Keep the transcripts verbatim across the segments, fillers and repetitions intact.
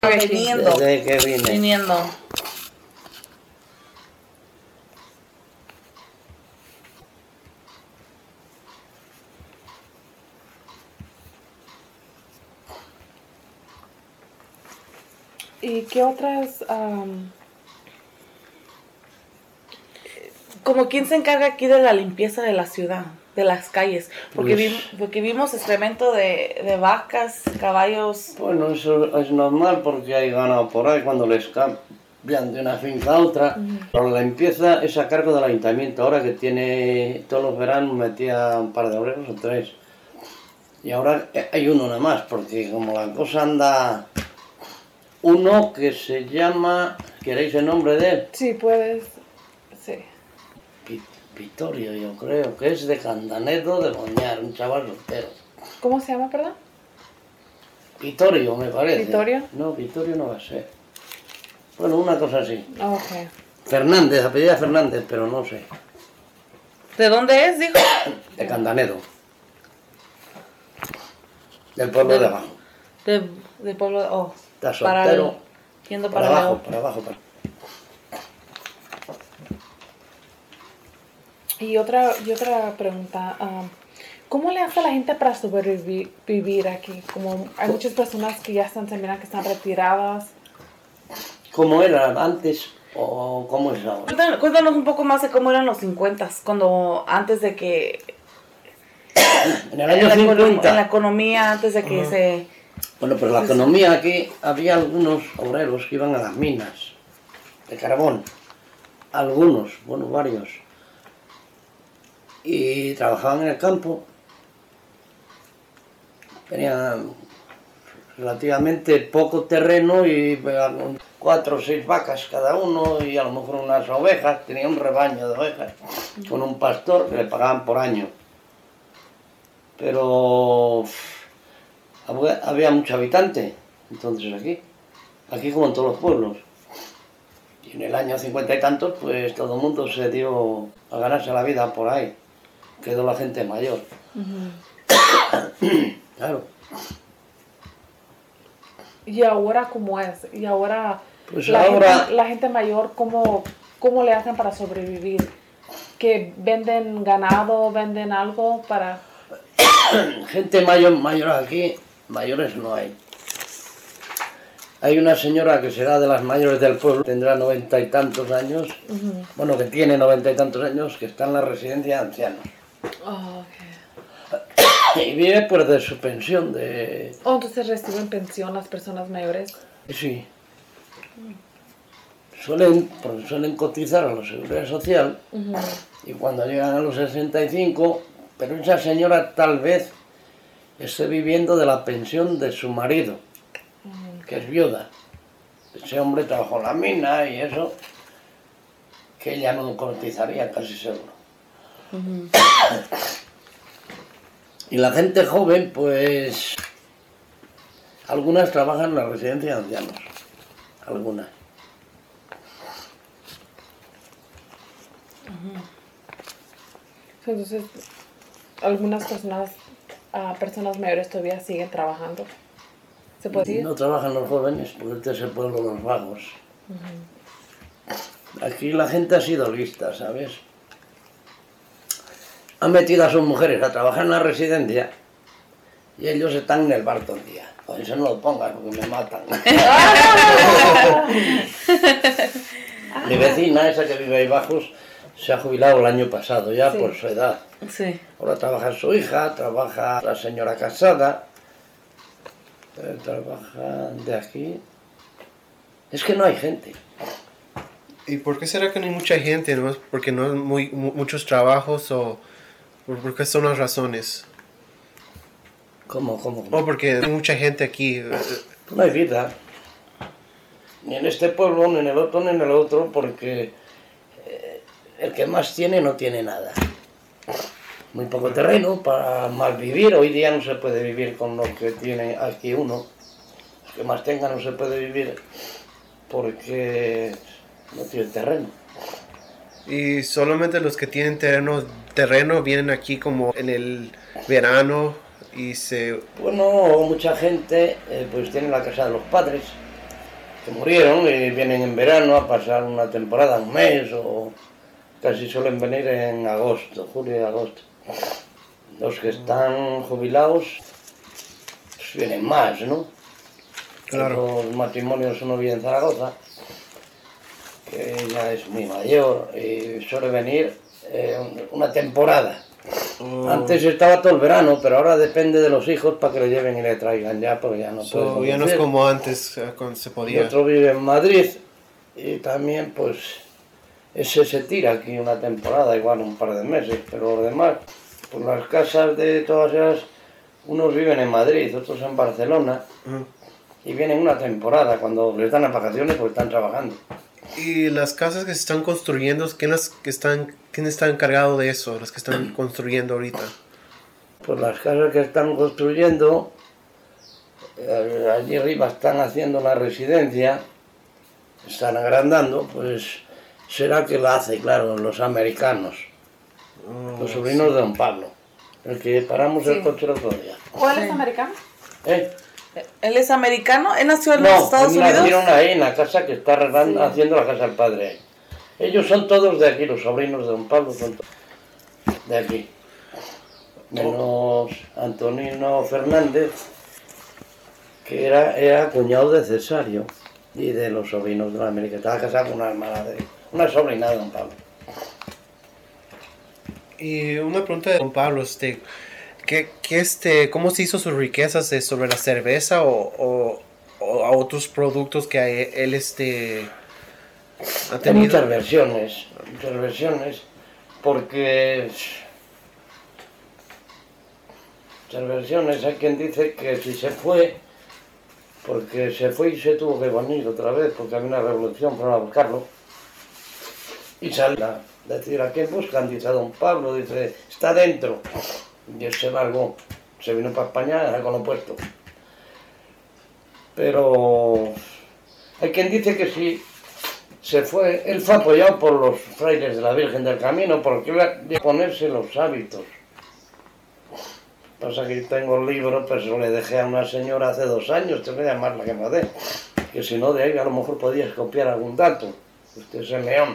Viniendo. Desde que vine. Viniendo. ¿Y qué otras? Um... Como quién se encarga aquí de la limpieza de la ciudad, de las calles, porque, Pues, vi, porque vimos excremento de, de vacas, caballos. Bueno, eso es normal porque hay ganado por ahí cuando les cambian de una finca a otra. Uh-huh. Pero la limpieza es a cargo del ayuntamiento. Ahora que tiene todos los veranos metía un par de obreros o tres. Y ahora hay uno nada más, porque como la cosa anda... Uno que se llama... ¿Queréis el nombre de él? Sí, puedes... Sí. Vittorio, yo creo, que es de Candanedo de Boñar, un chaval soltero. ¿Cómo se llama, perdón? Vittorio, me parece. ¿Vittorio? No, Vittorio no va a ser. Bueno, una cosa así. Ok. Fernández, apellida Fernández, pero no sé. ¿De dónde es, dijo? De Candanedo. Del pueblo de, de abajo. De, del pueblo de... Oh. Está soltero. Para, yendo para, para abajo, abajo, para abajo, para Y otra, y otra pregunta, um, ¿cómo le hace la gente para sobrevivir vivir aquí? Como hay muchas personas que ya están, se miran que están retiradas. ¿Cómo era antes o cómo es ahora? Cuéntanos, cuéntanos un poco más de cómo eran los cincuentas, cuando antes de que... en el año en cincuenta. La, en la economía, antes de que uh-huh. se... Bueno, pero la economía aquí, había algunos obreros que iban a las minas de carbón. Algunos, bueno, varios. Y trabajaban en el campo, tenían relativamente poco terreno y cuatro o seis vacas cada uno y a lo mejor unas ovejas, tenía un rebaño de ovejas con un pastor que le pagaban por año. Pero había mucho habitante, entonces aquí, aquí como en todos los pueblos. Y en el año cincuenta y tantos, pues todo el mundo se dio a ganarse la vida por ahí. Quedó la gente mayor. Uh-huh. Claro. ¿Y ahora cómo es? ¿Y ahora, pues la, ahora... gente, la gente mayor cómo, cómo le hacen para sobrevivir? ¿Que venden ganado, venden algo para...? Gente mayor, mayor aquí, mayores no hay. Hay una señora que será de las mayores del pueblo, tendrá noventa y tantos años, uh-huh. bueno, que tiene noventa y tantos años, que está en la residencia de ancianos. Oh, okay. Y vive pues de su pensión de... Oh, entonces reciben pensión las personas mayores. Sí. Suelen, porque suelen cotizar a la Seguridad Social, uh-huh. y cuando llegan a los sesenta y cinco, pero esa señora tal vez esté viviendo de la pensión de su marido, uh-huh. que es viuda. Ese hombre trabajó en la mina y eso, que ella no cotizaría, casi seguro. Uh-huh. Y la gente joven, pues, algunas trabajan en la residencia de ancianos, algunas. Uh-huh. Entonces, algunas personas, uh, personas mayores todavía siguen trabajando. ¿Se puede decir? No trabajan los jóvenes, porque este es el pueblo de los vagos. Uh-huh. Aquí la gente ha sido lista, ¿sabes? Han metido a sus mujeres a trabajar en la residencia y ellos están en el bar todo el día. Pues eso no lo pongas porque me matan. Mi vecina, esa que vive ahí bajos, se ha jubilado el año pasado ya, sí, por su edad. Sí. Ahora trabaja su hija, trabaja la señora casada, eh, trabaja de aquí. Es que no hay gente. ¿Y por qué será que no hay mucha gente? ¿No? ¿Porque no hay muy, muchos trabajos o por qué son las razones? ¿Cómo, cómo? cómo? O porque hay mucha gente aquí. No hay vida. Ni en este pueblo, ni en el otro, ni en el otro, porque eh, el que más tiene no tiene nada. Muy poco terreno para mal vivir. Hoy día no se puede vivir con lo que tiene aquí uno. El que más tenga no se puede vivir porque no tiene terreno. Y solamente los que tienen terreno, terreno vienen aquí como en el verano y se... Bueno, mucha gente eh, pues tiene la casa de los padres que murieron y vienen en verano a pasar una temporada, un mes, o casi suelen venir en agosto, julio y agosto. Los que están jubilados, pues vienen más, ¿no? Claro. Los matrimonios, uno vive en Zaragoza, que ya es muy mayor, y suele venir eh, una temporada. Oh. Antes estaba todo el verano, pero ahora depende de los hijos para que lo lleven y le traigan ya, porque ya no So, puede ya no es conducir. como antes, eh, cuando se Y podía. otro vive en Madrid, y también pues ese se tira aquí una temporada, igual un par de meses, pero los demás, pues las casas de todas esas, unos viven en Madrid, otros en Barcelona, Ujú. y vienen una temporada, cuando les dan las vacaciones pues están trabajando. Y las casas que se están construyendo, ¿quién, las que están, quién está encargado de eso? Las que están construyendo ahorita. Pues las casas que están construyendo, eh, allí arriba están haciendo la residencia, están agrandando, pues será que la hace, claro, los americanos, Oh, los sobrinos de don Pablo, el que paramos el Sí. coche el otro día. ¿Cuál es Sí. americano? ¿Eh? ¿Él es americano? ¿Él nació en los No, Estados pues nacieron Unidos? ahí en la casa que está arreglando, Sí. haciendo la casa del padre. Ellos son todos de aquí, los sobrinos de don Pablo son todos de aquí. Menos Antonino Fernández, que era, era cuñado de Cesario y de los sobrinos de la América. Estaba casado con una hermana de una sobrina de don Pablo. Y una pregunta de don Pablo, este, ¿qué, qué este, ¿cómo se hizo sus riquezas eh, sobre la cerveza o, o, o a otros productos que hay- él este, ha Hay tenido? muchas versiones, muchas versiones, porque muchas versiones. Hay quien dice que si se fue, porque se fue y se tuvo que venir otra vez, porque había una revolución, fueron a buscarlo, y salió a decir, ¿a quién buscan? Dice a don Pablo, dice, está dentro, y él se largó, se vino para España con lo puesto. Pero hay quien dice que si se fue, él fue apoyado por los frailes de la Virgen del Camino, porque iba a ponerse los hábitos. Pasa que tengo el libro, pero se lo le dejé a una señora hace dos años, tengo que llamarla que me dé, que si no de ahí a lo mejor podías copiar algún dato. Usted es el León.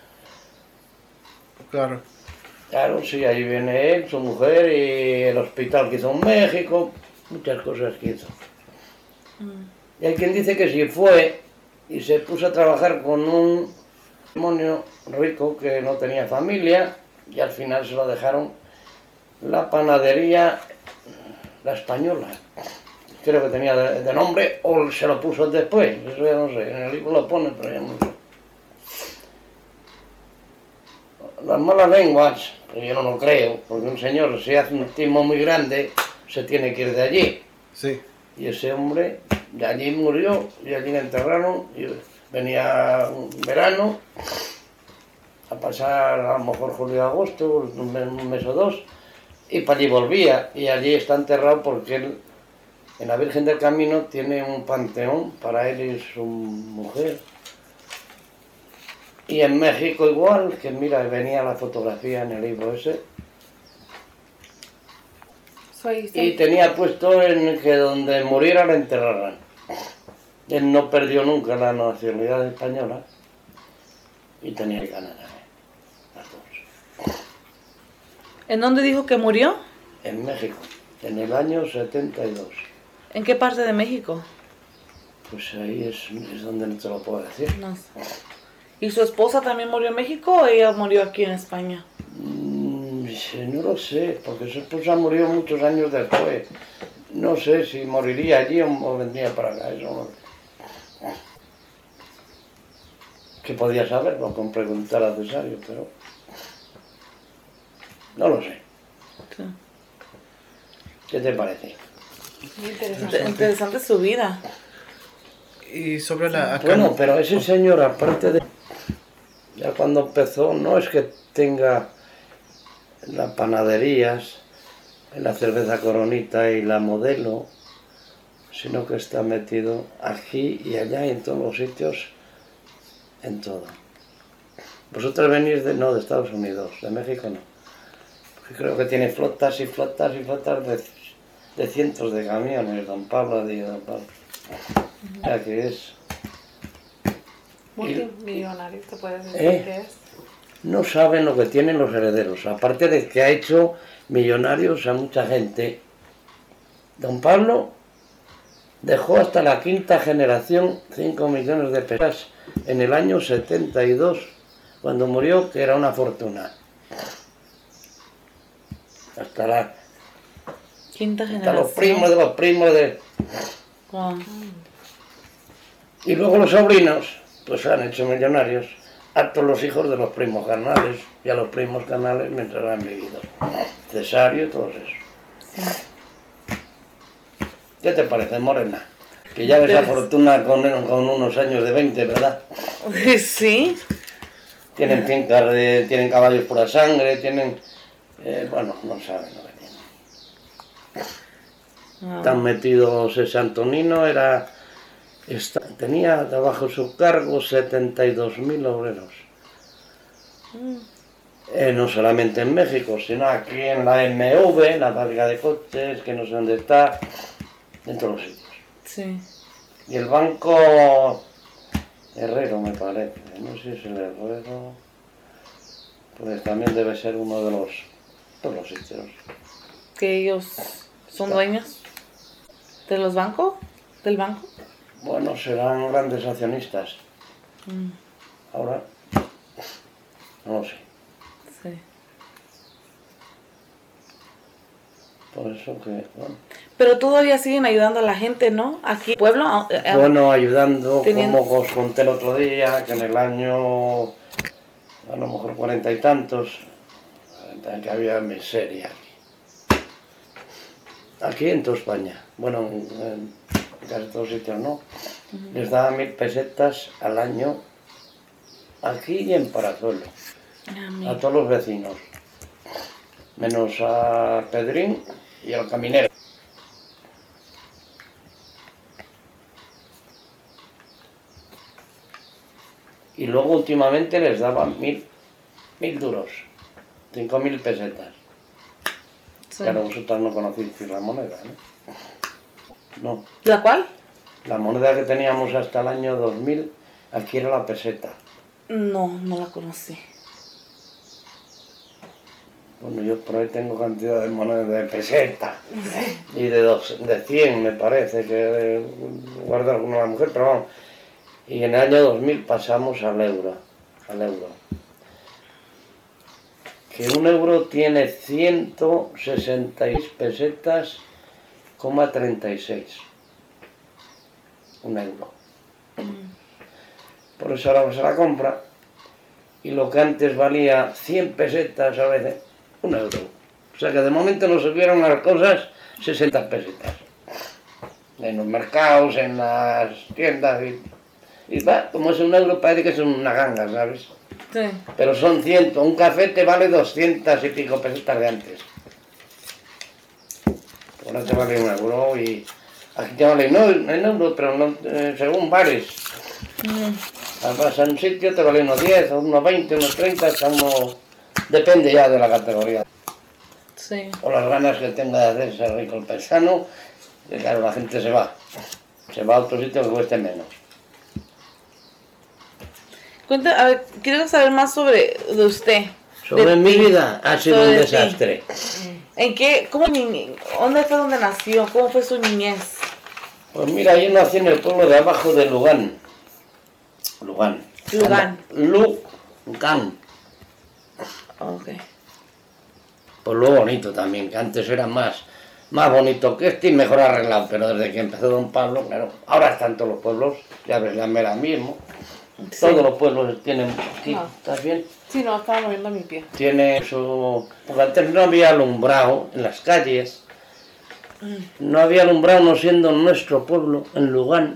Claro. Claro, sí, ahí viene él, su mujer y el hospital que hizo en México, muchas cosas que hizo. Y hay quien dice que si fue y se puso a trabajar con un matrimonio rico que no tenía familia y al final se lo dejaron la panadería La Española. Creo que tenía de, de nombre o se lo puso después, eso ya no sé, en el libro lo pone, pero ya no sé. Las malas lenguas, pero yo no lo creo, porque un señor si hace un timo muy grande se tiene que ir de allí. Sí. Y ese hombre de allí murió y allí le enterraron y venía un verano a pasar a lo mejor julio y agosto, un mes, un mes o dos, y para allí volvía y allí está enterrado porque él en la Virgen del Camino tiene un panteón para él y su mujer. Y en México igual, que mira, venía la fotografía en el libro ese. Soy, soy- Y tenía puesto en que donde muriera le enterraran. Él no perdió nunca la nacionalidad española y tenía que ganar las dos. ¿En dónde dijo que murió? En México, en el año setenta y dos. ¿En qué parte de México? Pues ahí es, es donde no te lo puedo decir. No sé. ¿Y su esposa también murió en México o ella murió aquí en España? Mm, sí, no lo sé, porque su esposa murió muchos años después. No sé si moriría allí o, o vendría para acá, eso no. Que podía saberlo con preguntar a Cesario, pero no lo sé. Sí. ¿Qué te parece? Muy interesante. Inte- Interesante su vida. Y sobre la... acá- Bueno, pero ese señor, aparte de... Ya cuando empezó, no es que tenga las panaderías, la cerveza Coronita y la Modelo, sino que está metido aquí y allá y en todos los sitios, en todo. Vosotros venís de... no, de Estados Unidos, de México no. Porque creo que tiene flotas y flotas y flotas de, de cientos de camiones, don Pablo, digo, don Pablo. O sea que es Multimillonario, ¿te puedes decir ¿Eh? qué es? No saben lo que tienen los herederos. Aparte de que ha hecho millonarios a mucha gente. Don Pablo dejó hasta la quinta generación cinco millones de pesetas en el año setenta y dos, cuando murió, que era una fortuna. Hasta, la, Quinta hasta generación. los primos de los primos de... Wow. Y luego los sobrinos, pues se han hecho millonarios. A todos los hijos de los primos carnales y a los primos carnales mientras han vivido. Cesario y todos esos. ¿Qué te parece, Morena? Que ya ves la fortuna con, con unos años de veinte, ¿verdad? Sí. Tienen fincas, de- tienen caballos pura sangre, tienen... eh, bueno, no saben lo que tienen. Wow. Tan metidos ese Antonino, era... esta- tenía bajo su cargo setenta y dos mil obreros. Eh, no solamente en México, sino aquí en la M V, la fábrica de coches, que no sé dónde está, en todos los sitios. Sí. Y el banco Herrero, me parece, no sé si es el Herrero, pues también debe ser uno de los, todos los sitios. Que ellos son dueños de los bancos, del banco. Bueno, serán grandes accionistas. Mm, Ahora, no lo sé. sí. Por eso que, bueno, Pero todavía siguen ayudando a la gente, ¿no? Aquí en el pueblo. a- a- bueno, ayudando, Teniendo- como os conté el otro día, que en el año, a lo mejor cuarenta y tantos, que había miseria aquí. Aquí en toda España, bueno, en, en casi todos sitios no, les daban mil pesetas al año, aquí y en Parazuelo, Amén. a todos los vecinos, menos a Pedrín y al caminero. Y luego últimamente les daban mil, mil duros, cinco mil pesetas. Sí. Claro, vosotras no conocéis la moneda, ¿no? No, ¿La cual? la moneda que teníamos hasta el año dos mil, aquí era la peseta. No, no la conocí. Bueno, yo por ahí tengo cantidad de monedas de peseta y de, dos, de cien, me parece, que eh, guarda alguna la mujer, pero vamos. Y en el año dos mil pasamos al euro, al euro. Que un euro tiene ciento sesenta y seis pesetas, coma treinta y seis. Un euro. Por eso ahora se la compra. Y lo que antes valía cien pesetas a veces, un euro. O sea que de momento nos subieron las cosas sesenta pesetas. En los mercados, en las tiendas. Y, y va, como es un euro parece que es una ganga, ¿sabes? Sí. Pero son cien, un café te vale doscientas y pico pesetas de antes. Ahora te vale un euro y aquí te vale, no en euro, pero no, eh, según bares. Mm, Vas a un sitio te vale unos diez, unos veinte, unos treinta, hasta uno... Depende ya de la categoría. sí. O las ganas que tenga de ser rico el paisano, y claro, la gente se va. Se va a otro sitio que cueste menos. Cuenta, a ver, quiero saber más sobre de usted. Sobre De mi ti. vida ha sido Sobre un ti. desastre. ¿En qué? ¿Cómo ni- ¿Dónde fue donde nació? ¿Cómo fue su niñez? Pues mira, yo nací en el pueblo de abajo de Lugán. Lugán. Lugán. Lugán. Ok. Pueblo bonito también, que antes era más, más bonito que este y mejor arreglado, pero desde que empezó Don Pablo, claro, ahora están todos los pueblos, ya ves la mera mismo. Sí. Todos los pueblos tienen, aquí, No. ¿estás bien? Sí, no, estaba moviendo mi pie. Tiene su... Porque antes no había alumbrado en las calles, no había alumbrado no siendo nuestro pueblo, en Lugán,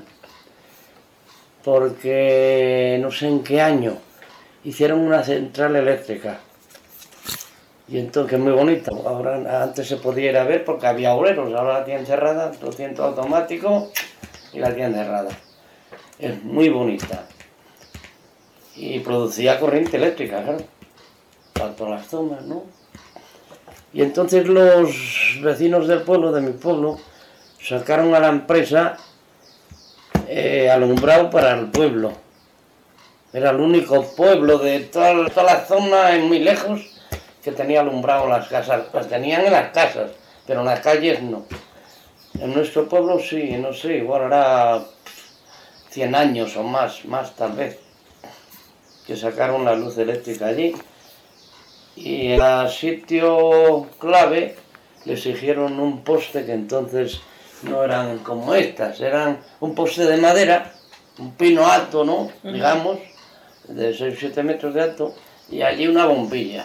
porque no sé en qué año hicieron una central eléctrica. Y entonces, que es muy bonita. Ahora, antes se podía ir a ver porque había obreros, ahora la tienen cerrada, lo tienen todo automático y la tienen cerrada. Es muy bonita. Y producía corriente eléctrica, claro, para todas las zonas, ¿no? Y entonces los vecinos del pueblo, de mi pueblo, sacaron a la empresa eh, alumbrado para el pueblo. Era el único pueblo de toda, toda la zona, en muy lejos, que tenía alumbrado las casas. Las tenían en las casas, pero en las calles no. En nuestro pueblo sí, no sé, igual hará cien años o más, más tal vez, que sacaron la luz eléctrica allí. Y en el sitio clave le exigieron un poste que entonces no eran como estas, eran un poste de madera, un pino alto, ¿no? Uh-huh. Digamos, de seis o siete metros de alto, y allí una bombilla.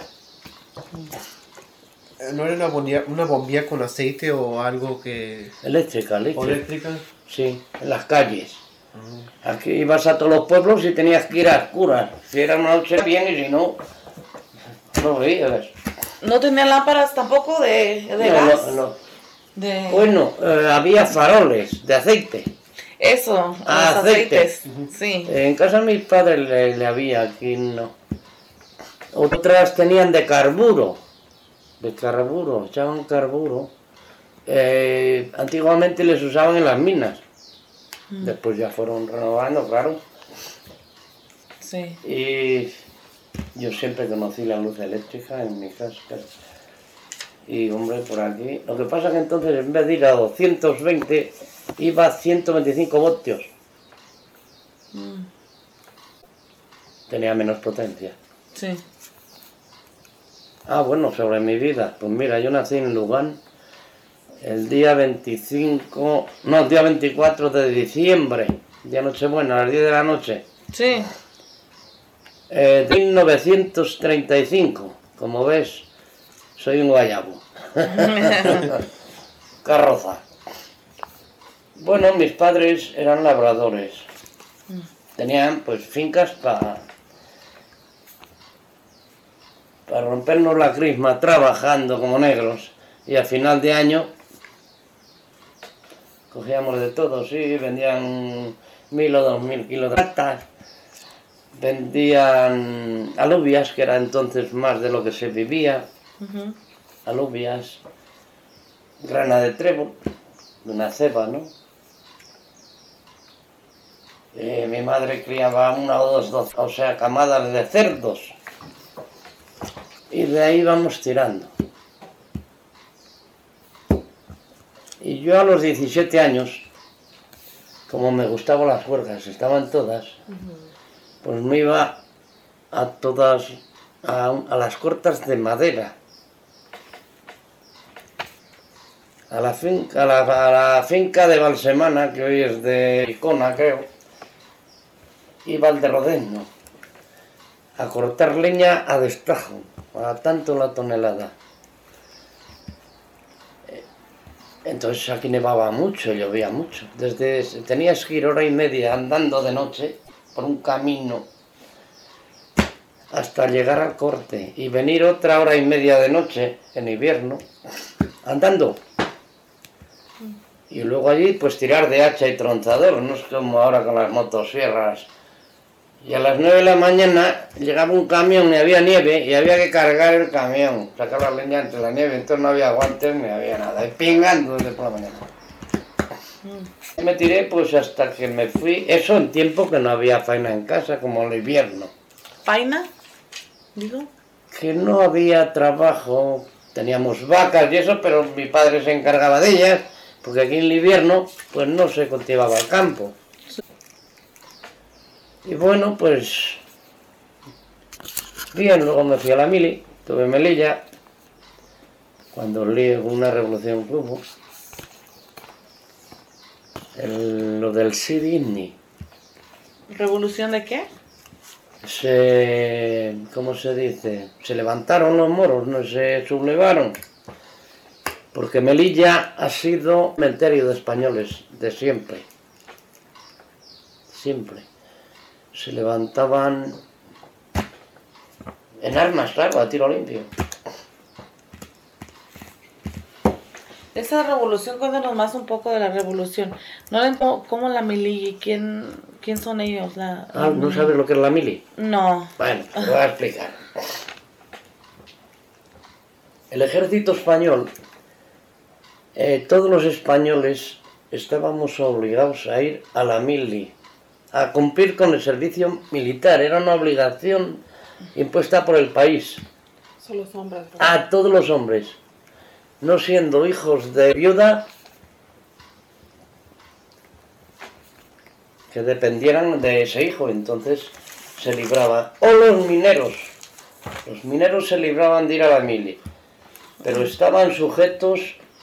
¿No era una bombilla, una bombilla con aceite o algo que...? Eléctrica, eléctrica. ¿O eléctrica? Sí, en las calles. Uh-huh. Aquí ibas a todos los pueblos y tenías que ir a oscuras. Si era una noche bien y si no, no veías. ¿No tenían lámparas tampoco de, de no, gas? No, no. De... Bueno, eh, había faroles de aceite. Eso, ah, los aceite. aceites, uh-huh. Sí. En casa de mis padres le, le había, aquí no. Otras tenían de carburo. De carburo, echaban carburo. Eh, antiguamente les usaban en las minas. Mm. Después ya fueron renovando, claro. Sí. Y yo siempre conocí la luz eléctrica en mi casa. Y hombre, por aquí. Lo que pasa es que entonces en vez de ir a doscientos veinte, iba a ciento veinticinco voltios. Mm. Tenía menos potencia. Sí. Ah, bueno, sobre mi vida. Pues mira, yo nací en Lugán el día veinticinco, no, el día veinticuatro de diciembre, día Nochebuena, a las diez de la noche. Sí. Eh, de mil novecientos treinta y cinco, como ves, soy un guayabo. Carroza. Bueno, mis padres eran labradores. Tenían pues fincas para... para rompernos la crisma trabajando como negros, y a final de año cogíamos de todo, sí, vendían mil o dos mil kilos de patatas, vendían alubias, que era entonces más de lo que se vivía, uh-huh. Alubias, grana de trébol, de una ceba, ¿no? Eh, mi madre criaba una o dos, dos, o sea, camadas de cerdos. Y de ahí vamos tirando. Y yo a los diecisiete años, como me gustaban las huergas, estaban todas, uh-huh. Pues me iba a todas, a, a las cortas de madera. A la, finca, a, la, a la finca de Balsemana, que hoy es de Icona, creo, y Valderodeno, a cortar leña a destajo. A tanto la tonelada. Entonces aquí nevaba mucho, llovía mucho. Desde tenías que ir hora y media andando de noche por un camino hasta llegar al corte y venir otra hora y media de noche en invierno andando. Y luego allí pues tirar de hacha y tronzador, no es como ahora con las motosierras. Y a las nueve de la mañana llegaba un camión y había nieve y había que cargar el camión, sacar la leña entre la nieve, entonces no había guantes ni había nada, y pingando desde por la mañana. Mm. Me tiré pues hasta que me fui, eso en tiempo que no había faena en casa, como el invierno. ¿Faena? Digo. Que no había trabajo, teníamos vacas y eso, pero mi padre se encargaba de ellas, porque aquí en el invierno pues no se cultivaba el campo. Y bueno, pues bien, luego me fui a la mili, tuve Melilla, cuando leí una revolución que hubo, el, lo del Sydney. ¿Revolución de qué? Se, ¿cómo se dice? Se levantaron los moros, no se sublevaron, porque Melilla ha sido cementerio de españoles de siempre, siempre. Se levantaban en armas, claro, a tiro limpio. Esa revolución, cuéntanos más un poco de la revolución. ¿No ven cómo, cómo la mili? ¿Quién, quién son ellos? La, ah, ¿no mili? ¿Sabes lo que es la mili? No. Bueno, te voy a explicar. El ejército español, eh, todos los españoles estábamos obligados a ir a la mili, a cumplir con el servicio militar. Era una obligación impuesta por el país. Son los hombres, ¿verdad? A todos los hombres. No siendo hijos de viuda, que dependieran de ese hijo, entonces se libraba. O los mineros. Los mineros se libraban de ir a la mili, pero estaban sujetos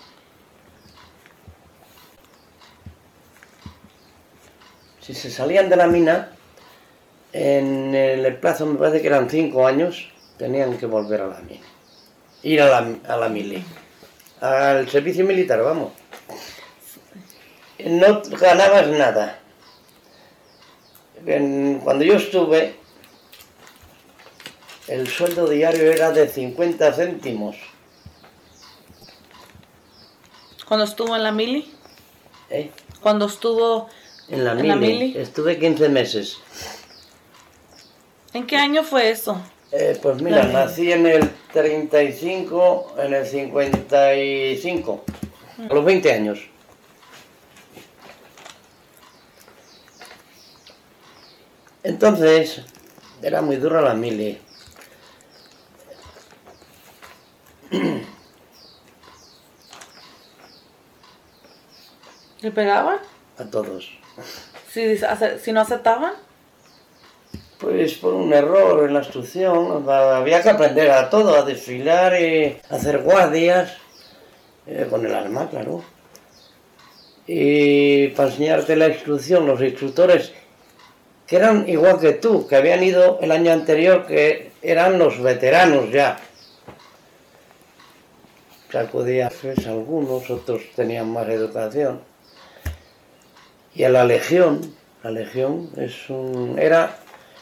si se salían de la mina, en el plazo me parece que eran cinco años, tenían que volver a la mina, ir a la, a la mili, al servicio militar, vamos. No ganabas nada. En, cuando yo estuve, el sueldo diario era de cincuenta céntimos. ¿Cuando estuvo en la mili? ¿Eh? Cuando estuvo En la en mili. la mili. Estuve quince meses. ¿En qué año fue eso? Eh, pues mira, La- nací en el treinta y cinco, en el cincuenta y cinco, a los veinte años. Entonces, era muy dura la mili. ¿Le pegaban? A todos. Si, ace- si no aceptaban. Pues por un error en la instrucción, había que aprender a todo, a desfilar y hacer guardias, eh, con el arma, claro. Y para enseñarte la instrucción, los instructores, que eran igual que tú, que habían ido el año anterior, que eran los veteranos ya. Sacudían pues, algunos, otros tenían más educación. Y a la Legión, la Legión es un, era...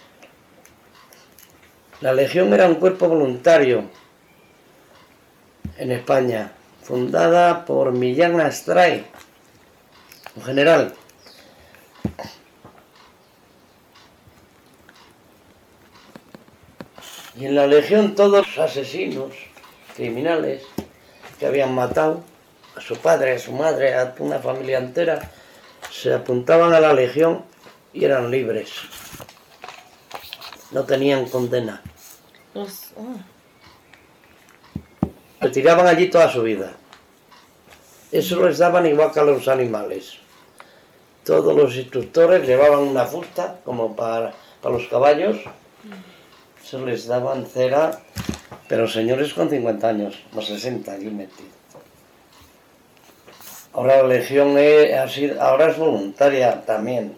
La Legión era un cuerpo voluntario en España, fundada por Millán Astray, un general. Y en la Legión todos los asesinos, criminales, que habían matado a su padre, a su madre, a una familia entera, se apuntaban a la Legión y eran libres. No tenían condena. Los, oh. Se tiraban allí toda su vida. Eso les daban igual que a los animales. Todos los instructores llevaban una fusta, como para, para los caballos. Se les daban cera, pero señores con cincuenta años, no sesenta, allí metidos. Ahora la Legión es, ha sido, ahora es voluntaria también,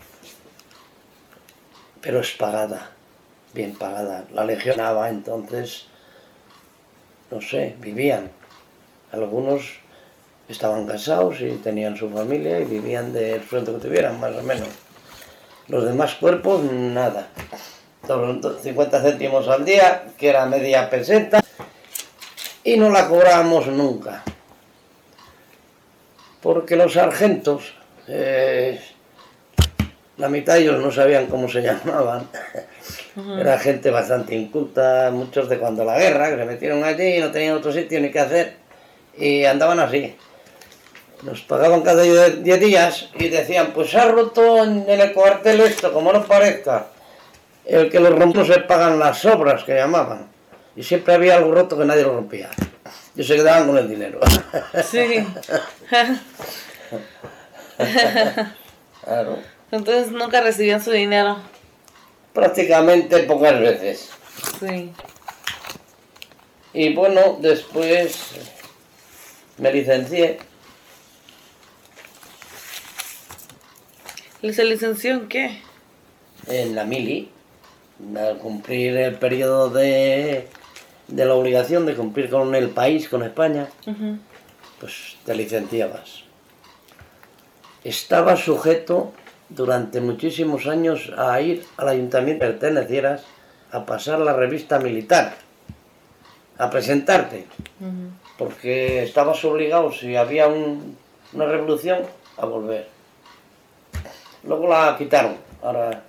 pero es pagada, bien pagada. La Legión daba, entonces, no sé, vivían. Algunos estaban casados y tenían su familia y vivían del sueldo que tuvieran, más o menos. Los demás cuerpos, nada. cincuenta céntimos al día, que era media peseta, y no la cobrábamos nunca. Porque los sargentos, eh, la mitad de ellos no sabían cómo se llamaban. Uh-huh. Era gente bastante inculta, muchos de cuando la guerra, que se metieron allí y no tenían otro sitio ni qué hacer, y andaban así. Nos pagaban cada diez días y decían, pues se ha roto en el cuartel esto, como no parezca. El que lo rompió se pagan las obras, que llamaban. Y siempre había algo roto que nadie lo rompía. Y se quedaban con el dinero. Sí. Claro. Entonces nunca recibían su dinero. Prácticamente pocas veces. Sí. Y bueno, después me licencié. ¿Y se licenció en qué? En la mili. Al cumplir el periodo de, de la obligación de cumplir con el país, con España, uh-huh. Pues te licenciabas. Estaba sujeto durante muchísimos años a ir al ayuntamiento que pertenecieras a pasar la revista militar, a presentarte, uh-huh. Porque estabas obligado, si había un, una revolución, a volver. Luego la quitaron, ahora...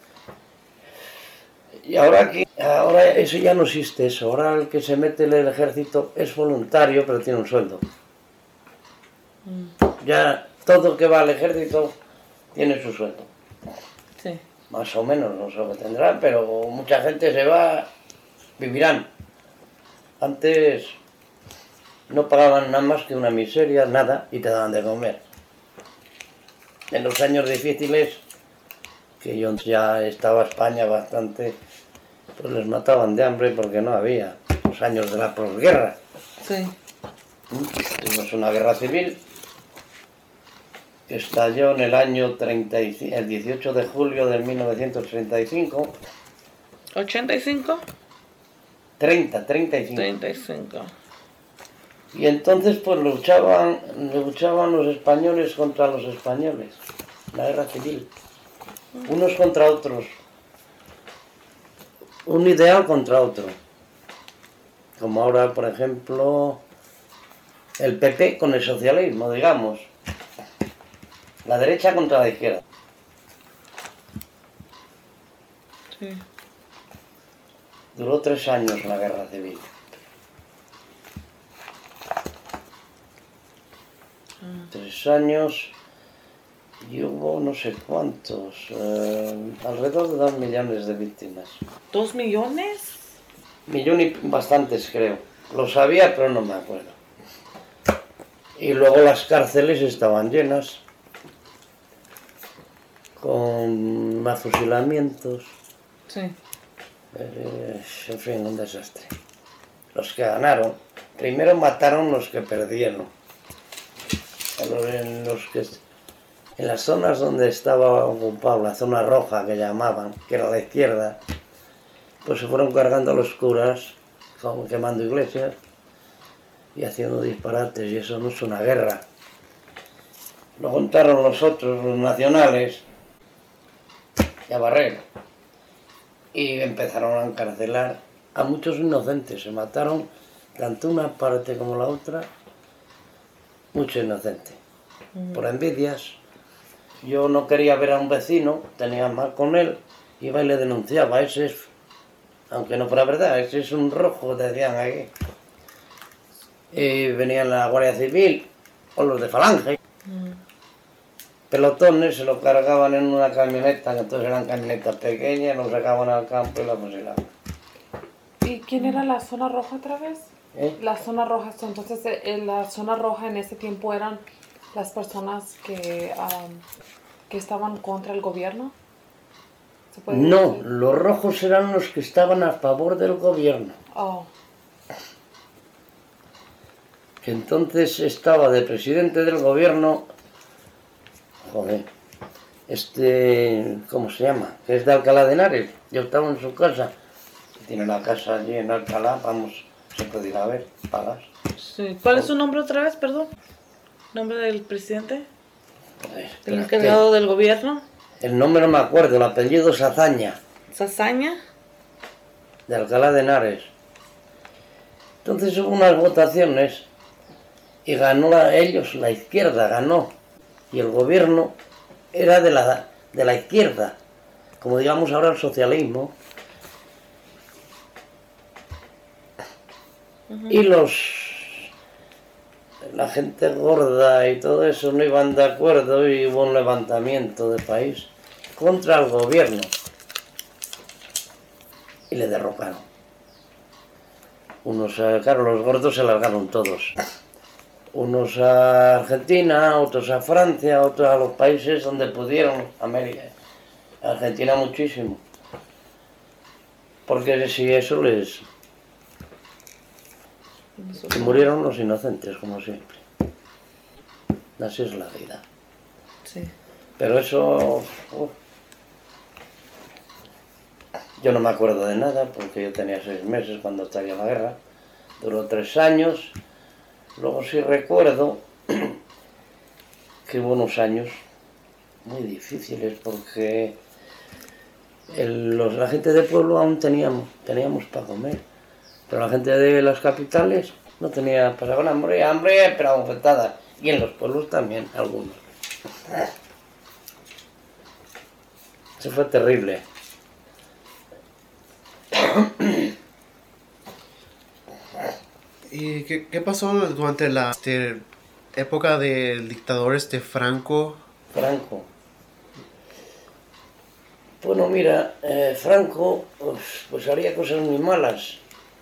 Y ahora aquí, ahora eso ya no existe eso, ahora el que se mete en el ejército es voluntario, pero tiene un sueldo. Mm. Ya todo el que va al ejército tiene su sueldo. Sí. más o menos, no sé lo que tendrán, pero mucha gente se va, vivirán. Antes no pagaban nada más que una miseria, nada, y te daban de comer. En los años difíciles, que yo ya estaba España bastante, pues les mataban de hambre porque no había. Los años de la posguerra. Sí. Tuvimos una guerra civil que estalló en el año treinta y cinco, el dieciocho de julio de mil novecientos treinta y cinco. ¿ochenta y cinco? treinta, treinta y cinco. treinta y cinco. Y entonces pues luchaban, luchaban los españoles contra los españoles. La guerra civil. Unos contra otros. Un ideal contra otro. Como ahora, por ejemplo, el P P con el socialismo, digamos. La derecha contra la izquierda. Sí. Duró tres años la guerra civil. Tres años y hubo no sé cuántos, eh, alrededor de dos millones de víctimas. ¿Dos millones? Millón y bastantes creo. Lo sabía pero no me acuerdo. Y luego las cárceles estaban llenas con afusilamientos. Sí. Eh, en fin, un desastre. Los que ganaron, primero mataron los que perdieron. En, los que, en las zonas donde estaba ocupado, la zona roja que llamaban, que era la izquierda, pues se fueron cargando a los curas, como quemando iglesias y haciendo disparates, y eso no es una guerra. Lo contaron los otros, los nacionales, y a barrer. Y empezaron a encarcelar a muchos inocentes. Se mataron tanto una parte como la otra, mucho inocente. Mm. Por envidias. Yo no quería ver a un vecino, tenía mal con él, iba y le denunciaba. Ese es, aunque no fuera verdad, ese es un rojo, decían aquí. Y venían la Guardia Civil o los de Falange. Mm. Pelotones se lo cargaban en una camioneta, que entonces eran camionetas pequeñas, los sacaban al campo y la fusilaban. ¿Y quién era la zona roja otra vez? ¿Eh? La zona roja, entonces en la zona roja en ese tiempo eran las personas que, um, que estaban contra el gobierno. ¿Se puede no, decir? Los rojos eran los que estaban a favor del gobierno. Oh. Que entonces estaba de presidente del gobierno. Joder, este, ¿cómo se llama? Que es de Alcalá de Henares. Yo estaba en su casa. Tiene la casa allí en Alcalá, vamos, se puede ir a ver, pagas. Sí. ¿Cuál es su nombre otra vez, perdón? ¿Nombre del presidente? Joder, ¿El encargado del gobierno? El nombre no me acuerdo, el apellido es Azaña. ¿Sazaña? De Alcalá de Henares. Entonces hubo unas votaciones y ganó a ellos, la izquierda ganó. Y el gobierno era de la, de la izquierda, como digamos ahora el socialismo. Uh-huh. Y los la gente gorda y todo eso no iban de acuerdo y hubo un levantamiento del país contra el gobierno. Y le derrocaron. Unos, claro, los gordos se largaron todos. Unos a Argentina, otros a Francia, otros a los países donde pudieron, América, Argentina muchísimo. Porque si eso les... Y murieron los inocentes, como siempre. Así es la vida. Sí. Pero eso... Uf, yo no me acuerdo de nada, porque yo tenía seis meses cuando estalló la guerra. Duró tres años. Luego sí recuerdo que hubo unos años muy difíciles porque el, los, la gente del pueblo aún teníamos, teníamos para comer, pero la gente de las capitales no tenía, pasaban hambre, hambre, pero bofetadas, y en los pueblos también, algunos. Eso fue terrible. ¿Y qué, qué pasó durante la este, época del dictador este Franco? Franco. Bueno, mira, eh, Franco pues, pues haría cosas muy malas,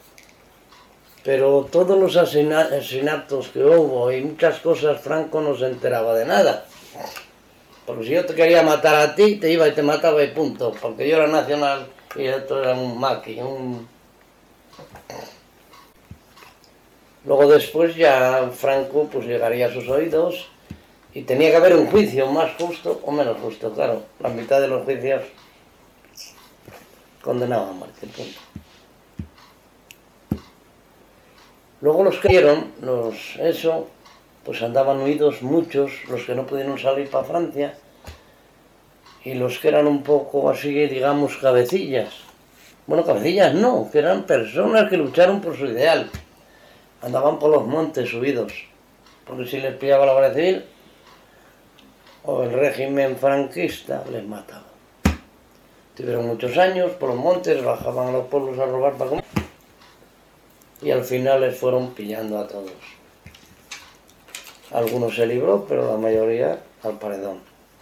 pero todos los asesina- asesinatos que hubo y muchas cosas, Franco no se enteraba de nada. Porque si yo te quería matar a ti, te iba y te mataba y punto, porque yo era nacional y esto era un maqui, un... Luego después ya Franco pues llegaría a sus oídos y tenía que haber un juicio más justo o menos justo, claro. La mitad de los juicios condenaban a muerte, punto. Luego los que dieron, los eso, pues andaban huidos muchos, los que no pudieron salir para Francia, y los que eran un poco así, digamos, cabecillas. Bueno, cabecillas no, que eran personas que lucharon por su ideal. Andaban por los montes subidos, porque si les pillaba la Guardia Civil o el régimen franquista, les mataba. Tuvieron muchos años por los montes, bajaban a los pueblos a robar para comer, y al final les fueron pillando a todos. Algunos se libró, pero la mayoría al paredón.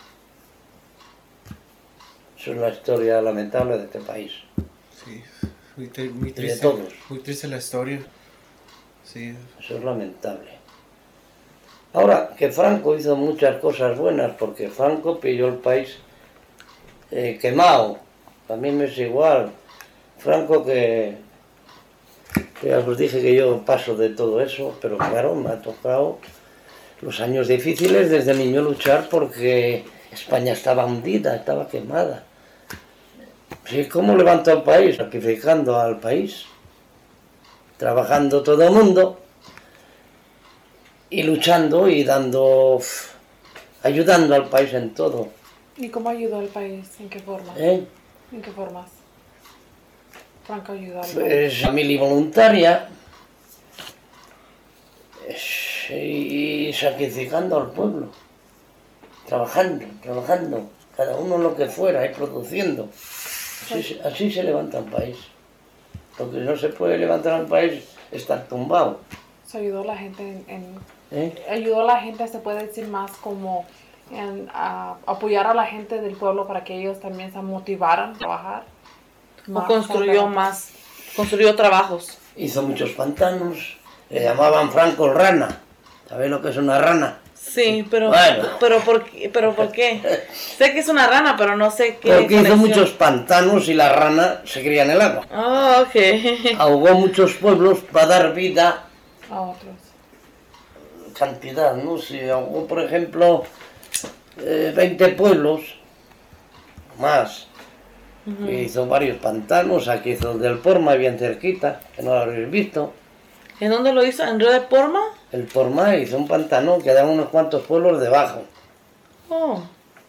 Eso es la historia lamentable de este país. Sí, muy, tri- muy Y de triste. todos. Muy triste la historia. Sí. Eso es lamentable. Ahora, que Franco hizo muchas cosas buenas, porque Franco pilló el país eh, quemado. A mí me es igual. Franco que, que ya os dije que yo paso de todo eso, pero claro, me ha tocado los años difíciles desde niño luchar porque España estaba hundida, estaba quemada. Sí, ¿cómo levantó el país? Sacrificando al país, trabajando todo el mundo y luchando y dando, ayudando al país en todo. ¿Y cómo ayudó al país? ¿En qué forma? ¿Eh? ¿En qué formas? Franco ayudó al país. Pues familia voluntaria y sacrificando al pueblo, trabajando, trabajando, cada uno lo que fuera y produciendo. Así, así se levanta un país. Lo que no se puede levantar un país es estar tumbado. Se ayudó a la gente en, en- ¿Eh? ayudó a la gente, se puede decir más como en a- apoyar a la gente del pueblo para que ellos también se motivaran a trabajar. O Más construyó para- más, construyó trabajos. Hizo muchos pantanos, le llamaban Franco rana. ¿Sabéis lo que es una rana? Sí, pero, Bueno. pero, ¿por qué? ¿Pero por qué? Sé que es una rana, pero no sé qué. Porque hizo conexión. muchos pantanos y la rana se cría en el agua. Ah, ok. Ahogó muchos pueblos para dar vida, a otros. cantidad, ¿no? Si ahogó, por ejemplo, eh, veinte pueblos, más. Ujú. Hizo varios pantanos, aquí hizo el del Porma, bien cerquita, que no lo habréis visto. ¿En dónde lo hizo? ¿En Río de Porma? El Porma hizo un pantano que da unos cuantos pueblos debajo. Oh.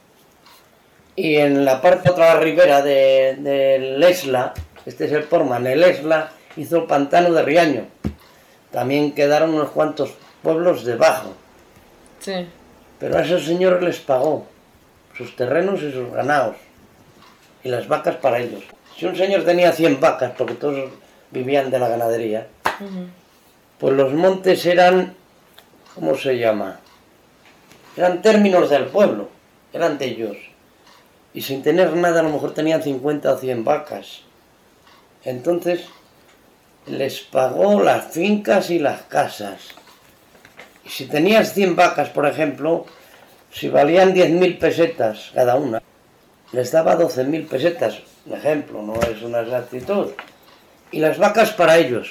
Y en la parte otra ribera de, del Esla, este es el Porma, en el Esla hizo el pantano de Riaño. También quedaron unos cuantos pueblos debajo. Sí. Pero a esos señores les pagó sus terrenos y sus ganados. Y las vacas para ellos. Si un señor tenía cien vacas, porque todos vivían de la ganadería, Ujú. pues los montes eran, ¿cómo se llama? Eran términos del pueblo, eran de ellos. Y sin tener nada a lo mejor tenían cincuenta o cien vacas. Entonces les pagó las fincas y las casas. Y si tenías cien vacas, por ejemplo, si valían diez mil pesetas cada una, les daba doce mil pesetas. Un ejemplo, no es una exactitud. Y las vacas para ellos.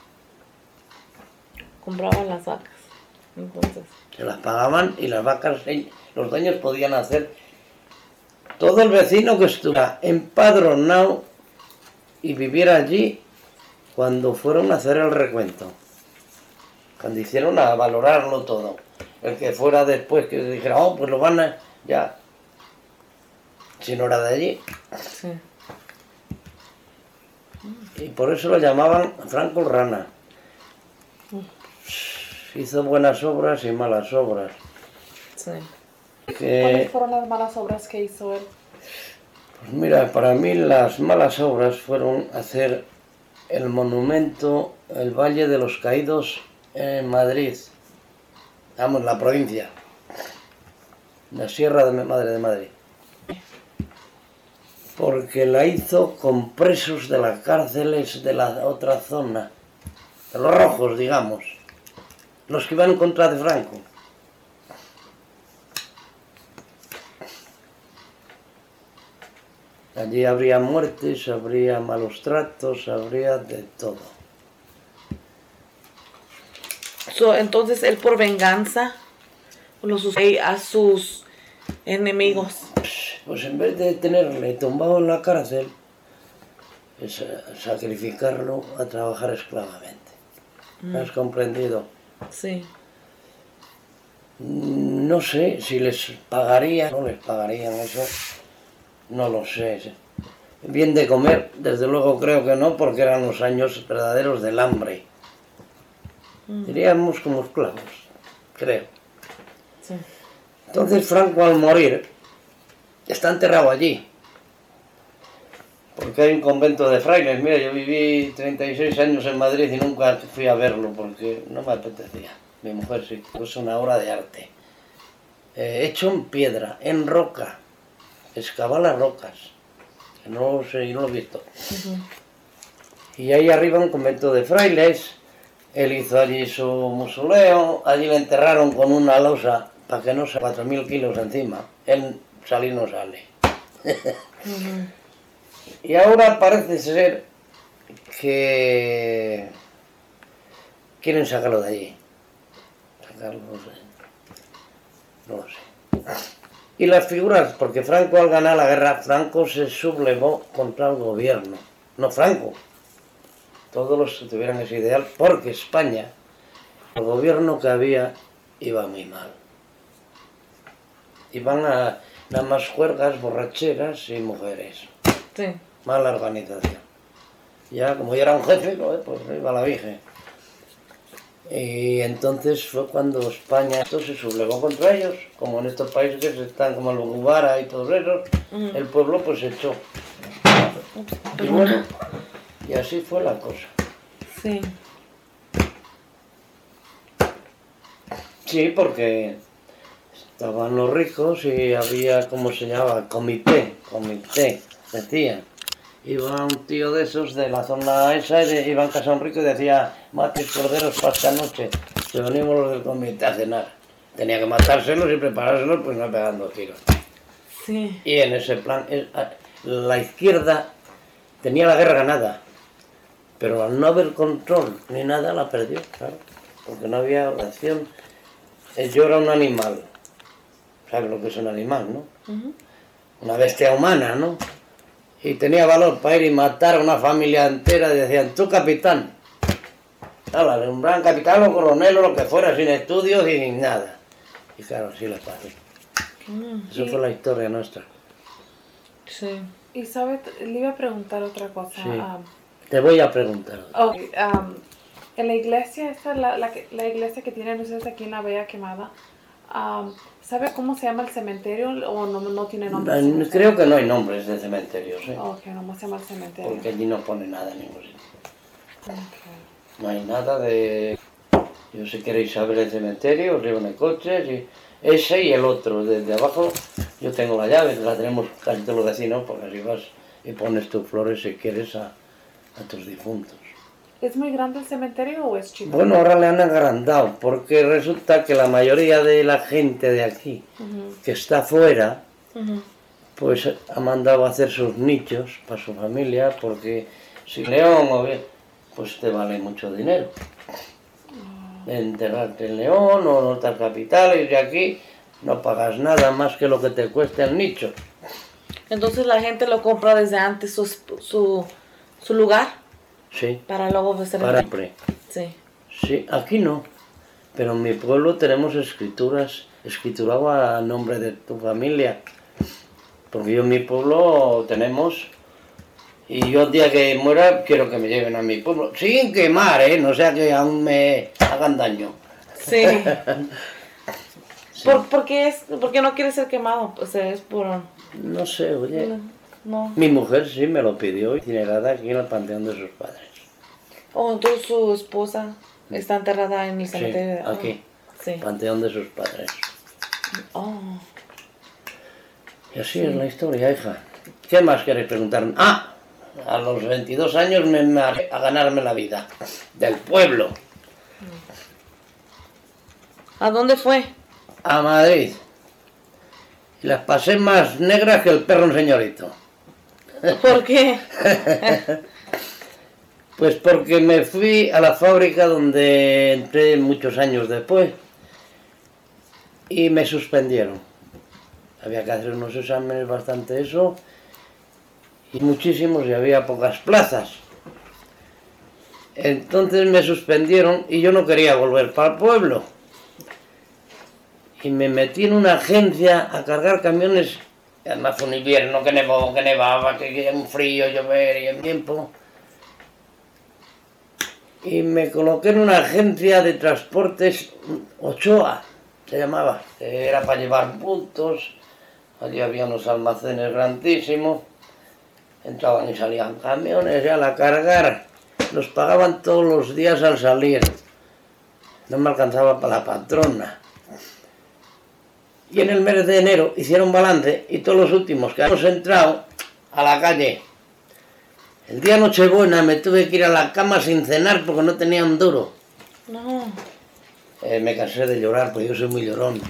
Compraban las vacas. Entonces. Se las pagaban y las vacas, los dueños podían hacer. Todo el vecino que estuviera empadronado y viviera allí cuando fueron a hacer el recuento. Cuando hicieron a valorarlo todo. El que fuera después que dijera, oh, pues lo van a... ya. Si no era de allí. Sí. Y por eso lo llamaban Franco Rana. Hizo buenas obras y malas obras. Sí. Que, ¿Cuáles fueron las malas obras que hizo él? pues mira, para mí las malas obras fueron hacer el monumento, el Valle de los Caídos en Madrid. Vamos, la provincia. La Sierra de Madre de Madrid. porque la hizo con presos de las cárceles de la otra zona, de los rojos, digamos, los que iban en contra de Franco. Allí habría muertes, habría malos tratos, habría de todo. So, entonces él por venganza los usó a sus enemigos. Pues en vez de tenerle tumbado en la cárcel, es sacrificarlo a trabajar esclavamente. Mm. ¿Has comprendido? Sí. No sé si les pagarían, no les pagarían eso, no lo sé. Bien de comer, desde luego creo que no, porque eran los años verdaderos del hambre. Mm. Diríamos como esclavos, creo. Sí. Entonces Franco, al morir, está enterrado allí, porque hay un convento de frailes. Mira, yo viví treinta y seis años en Madrid y nunca fui a verlo porque no me apetecía. Mi mujer sí, es una obra de arte, eh, hecho en piedra, en roca, excava las rocas, que no lo sé, no lo he visto. Uh-huh. Y ahí arriba un convento de frailes, él hizo allí su mausoleo, allí le enterraron con una losa para que no se cuatro mil kilos encima, él salir no sale. Uh-huh. Y ahora parece ser que quieren sacarlo de allí. Sacarlo, no sé. No lo sé. Y las figuras, porque Franco al ganar la guerra, Franco se sublevó contra el gobierno. No Franco. Todos los que tuvieran ese ideal, porque España, el gobierno que había, iba muy mal. Iban a nada más juergas, borracheras y mujeres. Sí. Mala organización. Ya, como yo era un jefe, pues iba la Virgen. Y entonces fue cuando España esto se sublevó contra ellos, como en estos países que están como el Bugubara y todos esos, uh-huh. El pueblo pues se echó. Y bueno, y así fue la cosa. Sí. Sí, porque estaban los ricos y había, ¿cómo se llamaba? Comité, comité, decían. Iba un tío de esos de la zona esa, y iba en casa a un rico y decía, mates corderos para esta noche, que venimos los del comité a cenar. Tenía que matárselos y preparárselos, pues no pegando tiros. Sí. Y en ese plan, la izquierda tenía la guerra ganada, pero al no haber control ni nada la perdió, claro, porque no había oración. Yo era un animal, ¿sabes lo que es un animal, no? Uh-huh. Una bestia humana, ¿no? Y tenía valor para ir y matar a una familia entera y decían, tú capitán. Habla, un gran capitán o coronel o lo que fuera, sin estudios y sin nada. Y claro, sí le pasó. Mm, Eso y... fue la historia nuestra. Sí. Y sabes, le iba a preguntar otra cosa. Sí. Um, Te voy a preguntar. Okay, um, en la iglesia, esta, la, la, la iglesia que tienen ustedes aquí en la Bella Quemada, um, ¿sabe cómo se llama el cementerio o no, no tiene nombre? No, creo que no hay nombres de cementerios, ¿eh? Ok, no se llama el cementerio. Porque allí no pone nada en ningún sitio. Okay. No hay nada de... Yo si queréis saber el cementerio, os llevo en el coche, y ese y el otro. Desde abajo yo tengo la llave, la tenemos casi todos los vecinos, porque así vas y pones tus flores si quieres a, a tus difuntos. ¿Es muy grande el cementerio o es chico? Bueno, ahora le han agrandado, porque resulta que la mayoría de la gente de aquí, uh-huh. que está afuera, uh-huh. pues ha mandado a hacer sus nichos para su familia, porque si León o bien, pues te vale mucho dinero. Uh-huh. Enterrarte en León o en otras capitales, y aquí no pagas nada más que lo que te cuesta el nicho. Entonces la gente lo compra desde antes su, su, su lugar. Sí. Para luego ofrecer para el... siempre. Sí. Sí, aquí no. Pero en mi pueblo tenemos escrituras, escriturado a nombre de tu familia. Porque yo en mi pueblo tenemos, y yo el día que muera quiero que me lleven a mi pueblo. Sin quemar, ¿eh? No sea que aún me hagan daño. Sí. sí. ¿Por, por, qué es, ¿Por qué no quiere ser quemado? O sea, es por... No sé, oye. No. No. Mi mujer sí me lo pidió, incinerada aquí en el panteón de sus padres. Oh, entonces su esposa está enterrada en el cementerio. Sí, aquí, oh, sí. Panteón de sus padres. Oh. Y así sí. es la historia, hija. ¿Qué más queréis preguntarme? Ah, a los veintidós años me marché a ganarme la vida. Del pueblo. ¿A dónde fue? A Madrid. Y las pasé más negras que el perro en señorito. ¿Por qué? Pues porque me fui a la fábrica donde entré muchos años después y me suspendieron. Había que hacer unos exámenes bastante eso y muchísimos y había pocas plazas. Entonces me suspendieron y yo no quería volver para el pueblo. Y me metí en una agencia a cargar camiones. Además fue un invierno que nevó, que nevaba, que era un frío, llover y el tiempo. Y me coloqué en una agencia de transportes, Ochoa se llamaba. Era para llevar bultos. Allí había unos almacenes grandísimos. Entraban y salían camiones y a la cargar. Los pagaban todos los días al salir. No me alcanzaba para la patrona. Y en el mes de enero hicieron balance y todos los últimos que hemos entrado a la calle. El día Nochebuena me tuve que ir a la cama sin cenar porque no tenía un duro. No. Eh, me cansé de llorar porque yo soy muy llorón.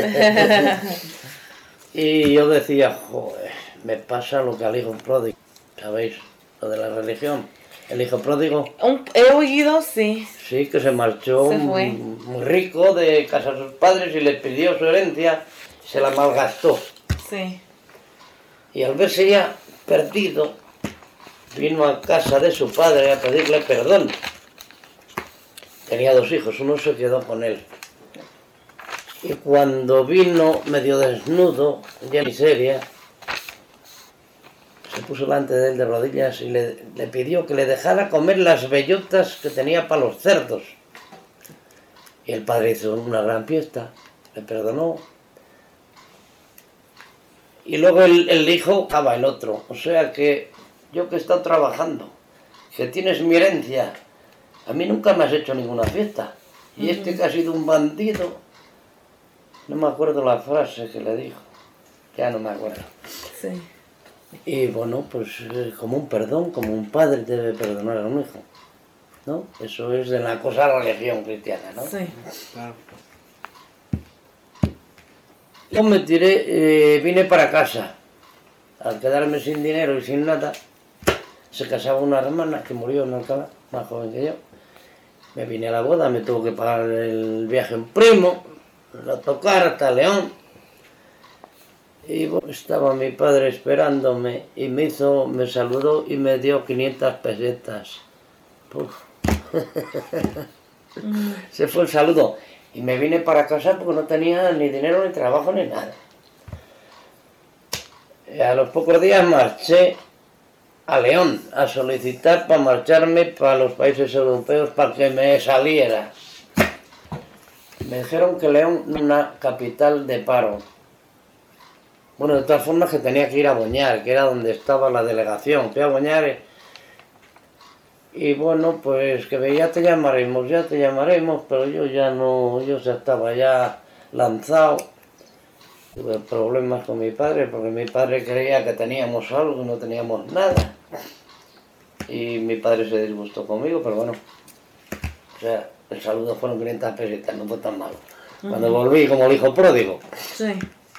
Y yo decía, joder, me pasa lo que al hijo pródigo. ¿Sabéis? Lo de la religión. El hijo pródigo. Un, he oído, sí. Sí, que se marchó Se fue. muy rico de casa de sus padres y le pidió su herencia, se la malgastó. Sí. Y al verse ya perdido, vino a casa de su padre a pedirle perdón. Tenía dos hijos, uno se quedó con él. Y cuando vino medio desnudo, ya miseria, se puso delante de él de rodillas y le, le pidió que le dejara comer las bellotas que tenía para los cerdos. Y el padre hizo una gran fiesta, le perdonó. Y luego el, el hijo acaba el otro. O sea que yo que he estado trabajando, que tienes mi herencia, a mí nunca me has hecho ninguna fiesta. Y este que ha sido un bandido, no me acuerdo la frase que le dijo, ya no me acuerdo. Sí. Y bueno, pues eh, como un perdón, como un padre debe perdonar a un hijo, ¿no? Eso es de la cosa de la religión cristiana, ¿no? Sí. Claro. Yo me tiré, eh, vine para casa. Al quedarme sin dinero y sin nada, se casaba una hermana que murió en Alcalá, más joven que yo. Me vine a la boda, me tuvo que pagar el viaje un primo, a tocar hasta León. Y bueno, estaba mi padre esperándome y me hizo, me saludó y me dio quinientas pesetas. Puf. Se fue el saludo. Y me vine para casa porque no tenía ni dinero, ni trabajo, ni nada. Y a los pocos días marché a León a solicitar para marcharme para los países europeos para que me saliera. Me dijeron que León era una capital de paro. Bueno, de todas formas que tenía que ir a Boñar, que era donde estaba la delegación. Fui a Boñar y bueno, pues que ya te llamaremos, ya te llamaremos, pero yo ya no, yo ya estaba ya lanzado. Tuve problemas con mi padre porque mi padre creía que teníamos algo y no teníamos nada. Y mi padre se disgustó conmigo, pero bueno, o sea, el saludo fueron quinientas pesetas, no fue tan malo. Cuando volví como el hijo pródigo. Sí.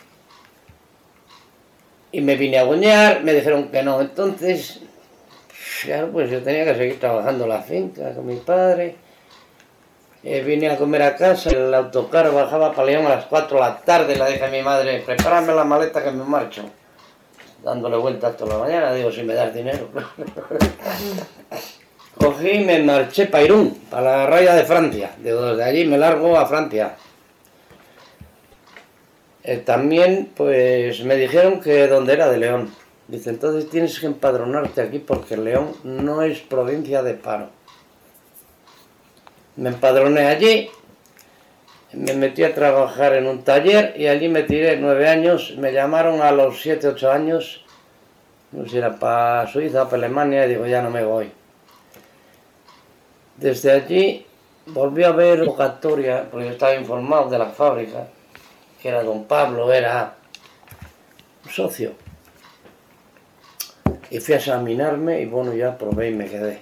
Y me vine a Boñar, me dijeron que no, entonces, claro, pues yo tenía que seguir trabajando en la finca con mi padre. Eh, vine a comer a casa, el autocar bajaba para León a las cuatro de la tarde, le dije a mi madre, prepárame la maleta que me marcho. Dándole vueltas toda la mañana, digo, si me das dinero. Cogí y me marché para Irún, para la raya de Francia. Digo, desde allí me largo a Francia. Eh, también, pues, me dijeron que donde era de León. Dice, entonces tienes que empadronarte aquí porque León no es provincia de paro. Me empadroné allí, me metí a trabajar en un taller y allí me tiré nueve años. Me llamaron a los siete, ocho años, no sé si era para Suiza, para Alemania, y digo, ya no me voy. Desde allí volví a ver convocatoria, porque yo estaba informado de la fábrica, que era don Pablo, era un socio. Y fui a examinarme y bueno, ya probé y me quedé.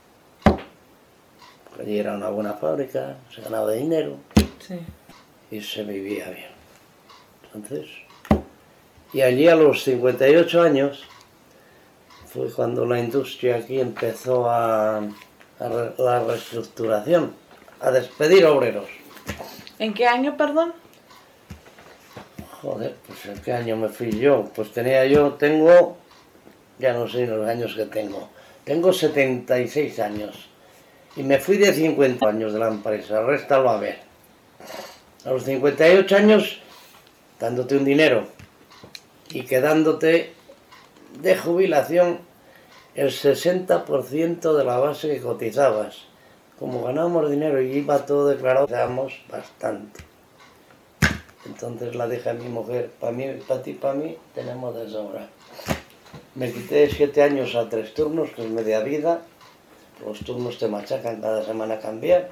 Porque allí era una buena fábrica, se ganaba dinero Sí. y se vivía bien. Entonces, y allí a los cincuenta y ocho años fue cuando la industria aquí empezó a, a re- la reestructuración, a despedir obreros. ¿En qué año, perdón? Joder, pues ¿en qué año me fui yo? Pues tenía yo, tengo, ya no sé los años que tengo, tengo setenta y seis años y me fui de cincuenta años de la empresa, réstalo a ver. A los cincuenta y ocho años, dándote un dinero y quedándote de jubilación el sesenta por ciento de la base que cotizabas. Como ganábamos dinero y iba todo declarado, ganábamos bastante. Entonces la dije a mi mujer, para mí, para ti, para mí, tenemos de sobra. Me quité siete años a tres turnos, que es media vida. Los turnos te machacan cada semana a cambiar.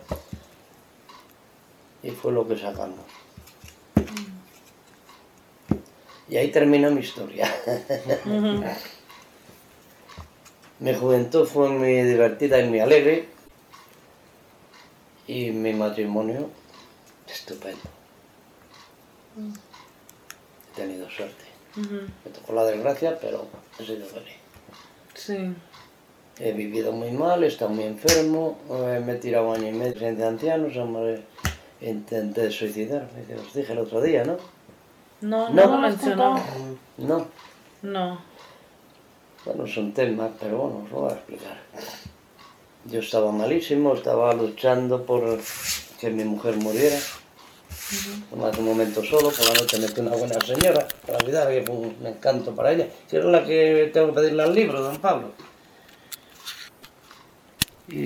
Y fue lo que sacamos. Y ahí termina mi historia. Ujú. Mi juventud fue muy divertida y muy alegre. Y mi matrimonio, estupendo. He tenido suerte. Ujú. Me tocó la desgracia, pero he sido feliz. Sí. He vivido muy mal, he estado muy enfermo, eh, me he tirado año y medio de ancianos, hombre, intenté suicidarme, que os dije el otro día, ¿no? No, No. no lo mencionó. No. No. Bueno, es un tema, pero bueno, os lo voy a explicar. Yo estaba malísimo, estaba luchando por que mi mujer muriera. Uh-huh. Hace un momento solo, por la noche metí una buena señora, para la vida, que fue un encanto para ella. Que era la que tengo que pedirle al libro, don Pablo.